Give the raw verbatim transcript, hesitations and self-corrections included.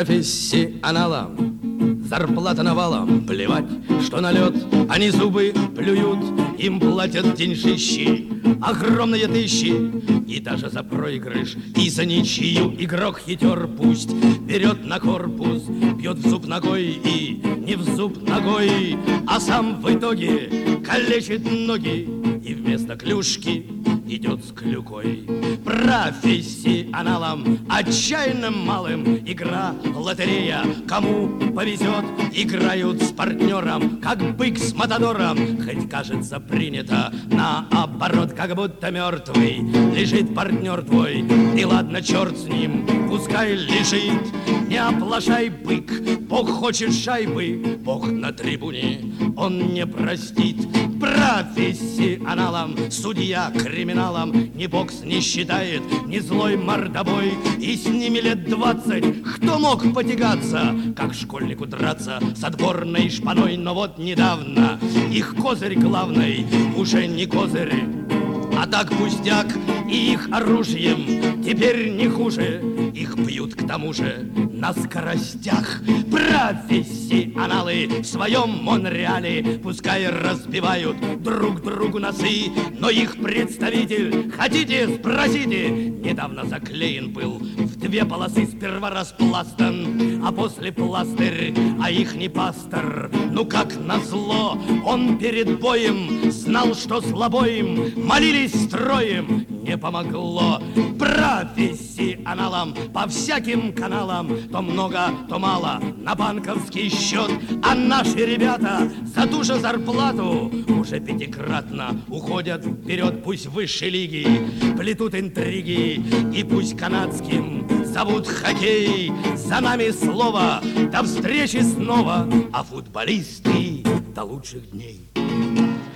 профессионалам зарплата навалом, плевать, что на лед, они зубы плюют, им платят деньжищи, огромные тысячи. И даже за проигрыш, и за ничью игрок хитер пусть берет на корпус, бьет в зуб ногой и не в зуб ногой, а сам в итоге калечит ноги и вместо клюшки идет с клюкой. Профессионалам, отчаянным малым, игра, лотерея, кому повезет, играют с партнером, как бык с матадором. Хоть кажется принято наоборот, как будто мертвый лежит партнер твой. И ладно, черт с ним, пускай лежит, не оплошай, бык, Бог хочет шайбы, Бог на трибуне, он не простит. Профессионалам, судья криминалам ни бокс не считает, ни злой мордобой. И с ними лет двадцать кто мог потягаться, как школьнику драться с отборной шпаной. Но вот недавно их козырь главный уже не козырь, а так пустяк, и их оружием теперь не хуже. Их бьют к тому же на скоростях. Профессионалы в своем Монреале пускай разбивают друг другу носы, но их представитель, хотите, спросите, недавно заклеен был в две полосы, сперва распластан, а после пластырь, а ихний пастор, ну как назло, он перед боем знал, что слабоим, молились строем, не помогло. Профессионалам по всяким каналам то много, то мало на банковский счет, а наши ребята за ту же зарплату уже пятикратно уходят вперед. Пусть высшей лиги плетут интриги, и пусть канадским зовут хоккей. За нами слово, до встречи снова, а футболисты до лучших дней.